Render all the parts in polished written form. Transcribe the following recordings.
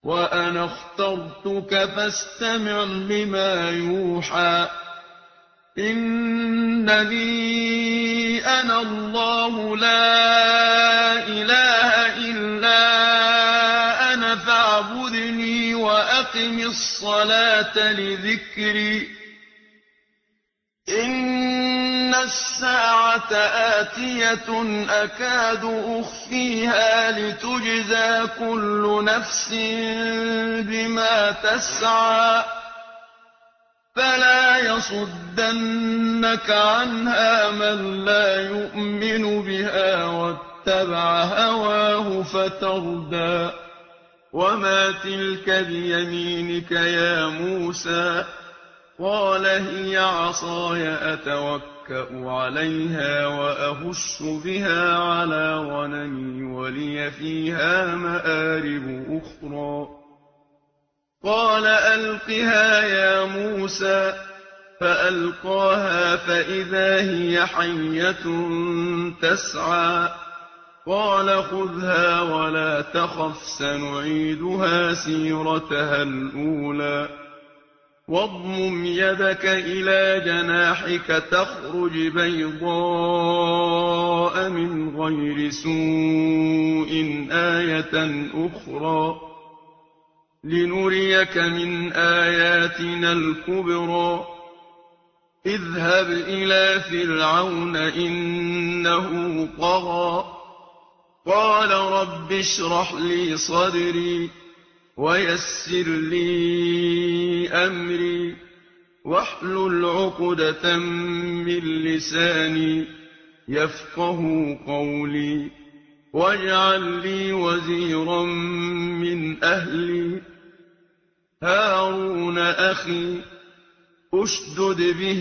وأنا اخترتك فاستمع لما يوحى إنني أنا الله لا إله إلا أنا فاعبدني وأقم الصلاة لذكري إن الساعة آتية أكاد أخفيها لتجزى كل نفس بما تسعى فلا يصدنك عنها من لا يؤمن بها واتبع هواه فتردى وما تلك بيمينك يا موسى قال هي عصاي أتوكأ عليها وأهش بها على غنمي ولي فيها مآرب أخرى قال ألقها يا موسى فألقاها فإذا هي حية تسعى قال خذها ولا تخف سنعيدها سيرتها الأولى واضمم يدك إلى جناحك تخرج بيضاء من غير سوء آية أخرى لنريك من آياتنا الكبرى اذهب إلى فرعون إنه طغى قال رب اشرح لي صدري ويسر لي أمري واحلل عقدة من لساني يفقه قولي واجعل لي وزيرا من أهلي هارون أخي أشدد به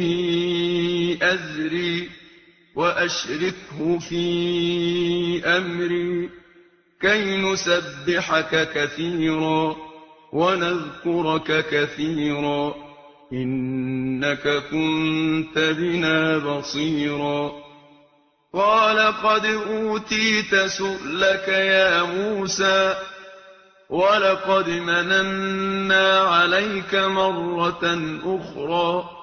أزري وأشركه في أمري كي نسبحك كثيرا ونذكرك كثيرا إنك كنت بنا بصيرا قال قد أوتيت سؤلك يا موسى ولقد مننا عليك مرة أخرى